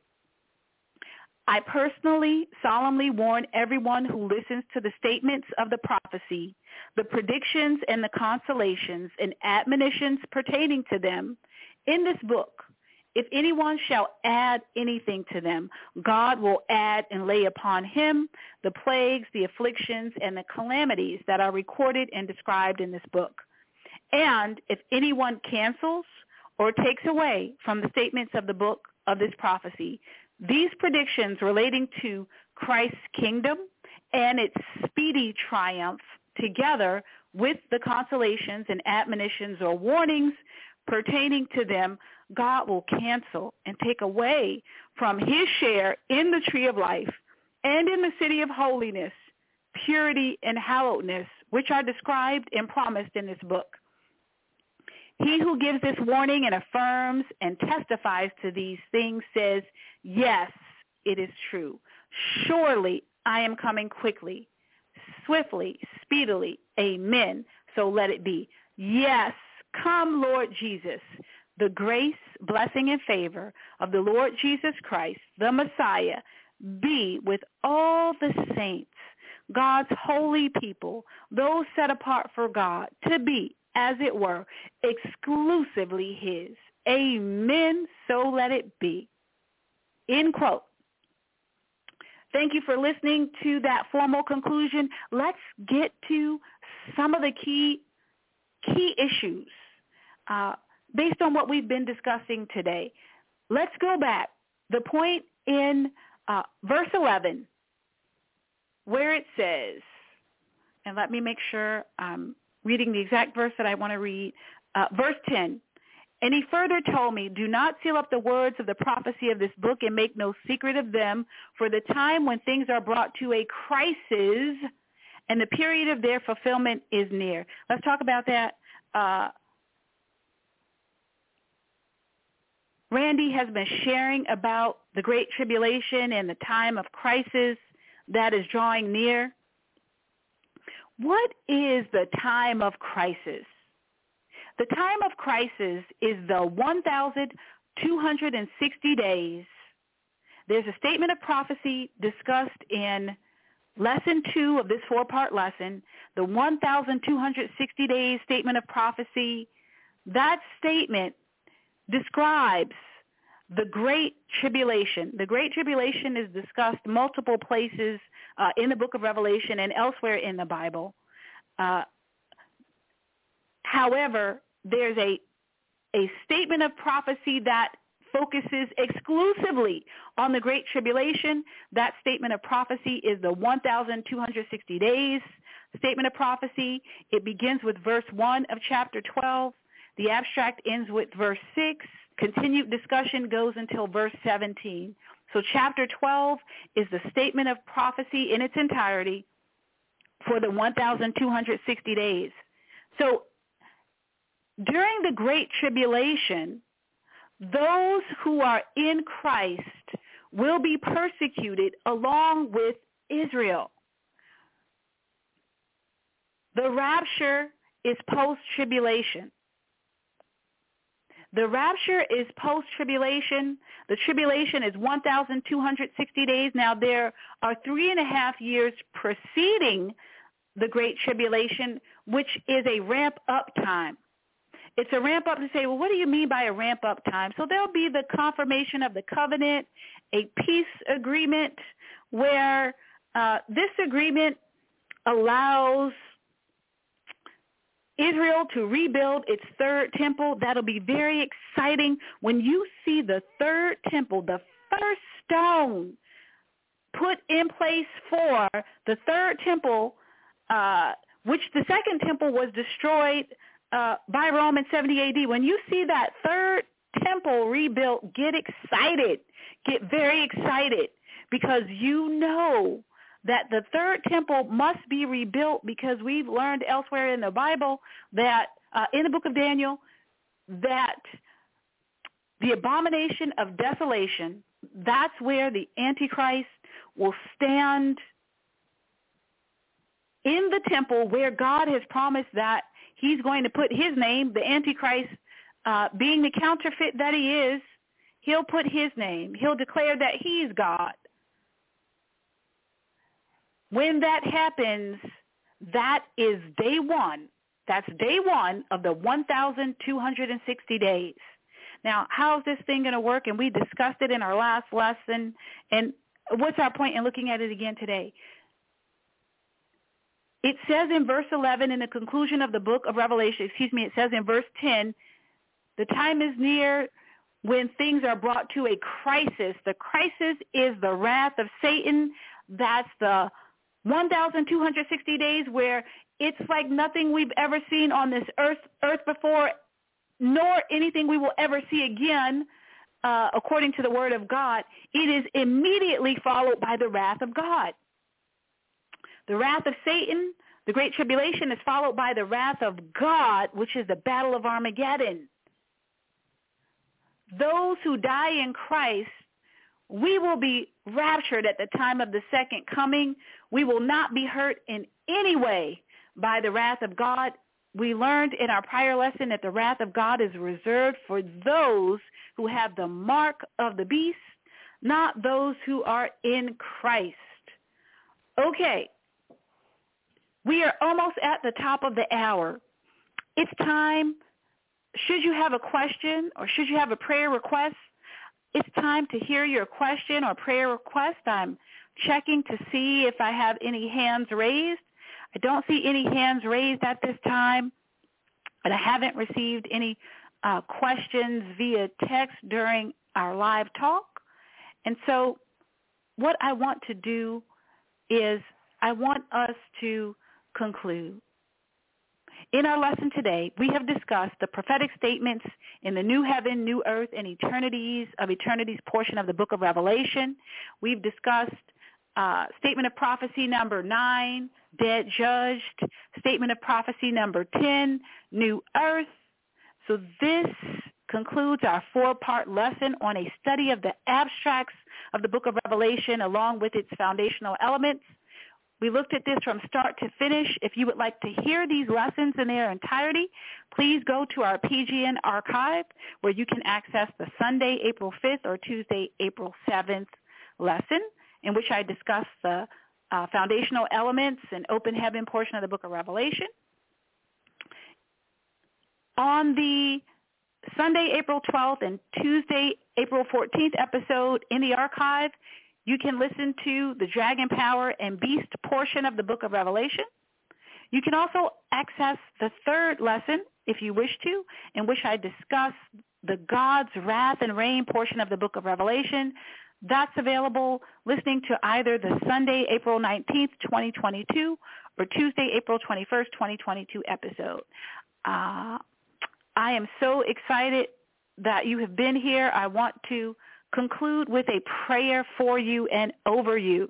I personally solemnly warn everyone who listens to the statements of the prophecy, the predictions and the consolations and admonitions pertaining to them in this book. If anyone shall add anything to them, God will add and lay upon him the plagues, the afflictions, and the calamities that are recorded and described in this book. And if anyone cancels or takes away from the statements of the book of this prophecy, these predictions relating to Christ's kingdom and its speedy triumph, together with the consolations and admonitions or warnings pertaining to them, God will cancel and take away from his share in the tree of life and in the city of holiness, purity, and hallowedness, which are described and promised in this book. He who gives this warning and affirms and testifies to these things says, yes, it is true. Surely I am coming quickly, swiftly, speedily. Amen. So let it be. Yes, come, Lord Jesus. The grace, blessing, and favor of the Lord Jesus Christ, the Messiah, be with all the saints, God's holy people, those set apart for God, to be, as it were, exclusively his. Amen. So let it be. End quote. Thank you for listening to that formal conclusion. Let's get to some of the key key issues uh, based on what we've been discussing today. Let's go back. The point in uh, verse eleven where it says, and let me make sure I'm reading the exact verse that I want to read, uh, verse ten, and he further told me, do not seal up the words of the prophecy of this book and make no secret of them, for the time when things are brought to a crisis and the period of their fulfillment is near. Let's talk about that. Uh, Randy has been sharing about the Great Tribulation and the time of crisis that is drawing near. What is the time of crisis? The time of crisis is the one thousand two hundred sixty days. There's a statement of prophecy discussed in lesson two of this four-part lesson, the one thousand two hundred sixty days statement of prophecy. That statement describes the Great Tribulation. The Great Tribulation is discussed multiple places uh, in the book of Revelation and elsewhere in the Bible. Uh, however, there's a, a statement of prophecy that focuses exclusively on the Great Tribulation. That statement of prophecy is the one thousand two hundred sixty days statement of prophecy. It begins with verse one of chapter twelve. The abstract ends with verse six. Continued discussion goes until verse seventeen. So chapter twelve is the statement of prophecy in its entirety for the one thousand two hundred sixty days. So during the Great Tribulation, those who are in Christ will be persecuted along with Israel. The rapture is post-tribulation. The rapture is post-tribulation. The tribulation is one thousand two hundred sixty days. Now, there are three and a half years preceding the Great Tribulation, which is a ramp-up time. It's a ramp-up to say, well, what do you mean by a ramp-up time? So there'll be the confirmation of the covenant, a peace agreement, where uh, this agreement allows Israel to rebuild its third temple. That'll be very exciting. When you see the third temple, the first stone put in place for the third temple, uh, which the second temple was destroyed uh, by Rome in seventy A D. When you see that third temple rebuilt, get excited. Get very excited, because you know that the third temple must be rebuilt, because we've learned elsewhere in the Bible that uh, in the book of Daniel that the abomination of desolation, that's where the Antichrist will stand in the temple where God has promised that he's going to put his name. The Antichrist, uh, being the counterfeit that he is, he'll put his name. He'll declare that he's God. When that happens, that is day one. That's day one of the one thousand two hundred sixty days. Now, how's this thing going to work? And we discussed it in our last lesson. And what's our point in looking at it again today? It says in verse eleven, in the conclusion of the book of Revelation, excuse me, it says in verse ten, the time is near when things are brought to a crisis. The crisis is the wrath of Satan. That's the one thousand two hundred sixty days where it's like nothing we've ever seen on this earth, earth before, nor anything we will ever see again, uh, according to the word of God. It is immediately followed by the wrath of God. The wrath of Satan, the Great Tribulation, is followed by the wrath of God, which is the battle of Armageddon. Those who die in Christ, we will be raptured at the time of the second coming. We will not be hurt in any way by the wrath of God. We learned in our prior lesson that the wrath of God is reserved for those who have the mark of the beast, not those who are in Christ. Okay, we are almost at the top of the hour. It's time. Should you have a question or should you have a prayer request, it's time to hear your question or prayer request. I'm checking to see if I have any hands raised. I don't see any hands raised at this time, and I haven't received any uh, questions via text during our live talk. And so what I want to do is I want us to conclude. In our lesson today, we have discussed the prophetic statements in the new heaven, new earth, and eternities of eternities portion of the book of Revelation. We've discussed uh, statement of prophecy number nine, dead judged, statement of prophecy number ten, new earth. So this concludes our four-part lesson on a study of the abstracts of the book of Revelation along with its foundational elements. We looked at this from start to finish. If you would like to hear these lessons in their entirety, please go to our P G N archive where you can access the Sunday, April fifth or Tuesday, April seventh lesson in which I discuss the uh, foundational elements and open heaven portion of the book of Revelation. On the Sunday, April twelfth and Tuesday, April fourteenth episode in the archive, you can listen to the Dragon Power and Beast portion of the book of Revelation. You can also access the third lesson, if you wish to, in which I discuss the God's wrath and reign portion of the book of Revelation. That's available listening to either the Sunday, April nineteenth, twenty twenty-two, or Tuesday, April twenty-first, twenty twenty-two episode. Uh, I am so excited that you have been here. I want to conclude with a prayer for you and over you.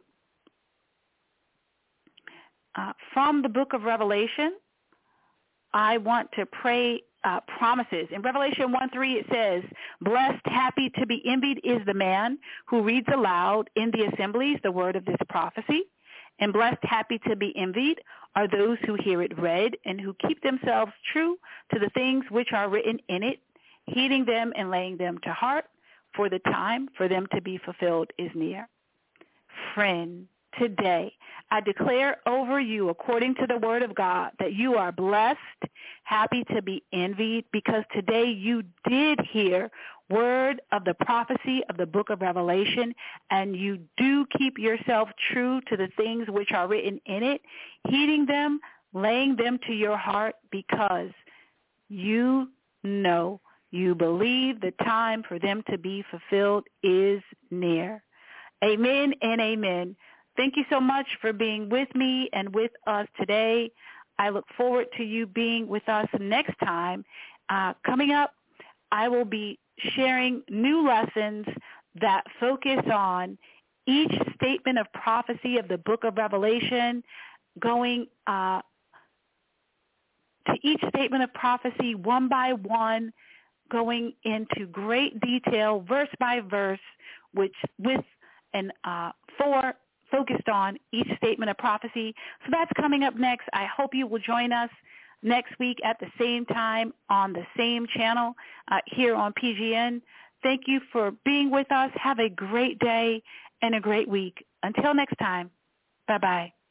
Uh, from the book of Revelation, I want to pray uh, promises. In Revelation one three, it says, "Blessed, happy, to be envied is the man who reads aloud in the assemblies the word of this prophecy. And blessed, happy, to be envied are those who hear it read and who keep themselves true to the things which are written in it, heeding them and laying them to heart, for the time for them to be fulfilled is near." Friend, today I declare over you, according to the word of God, that you are blessed, happy, to be envied, because today you did hear word of the prophecy of the book of Revelation, and you do keep yourself true to the things which are written in it, heeding them, laying them to your heart, because you know, you believe the time for them to be fulfilled is near. Amen and amen. Thank you so much for being with me and with us today. I look forward to you being with us next time. Uh, coming up, I will be sharing new lessons that focus on each statement of prophecy of the book of Revelation, going uh, to each statement of prophecy one by one, going into great detail, verse by verse, which with and uh, four focused on each statement of prophecy. So that's coming up next. I hope you will join us next week at the same time on the same channel uh, here on P G N. Thank you for being with us. Have a great day and a great week. Until next time, bye-bye.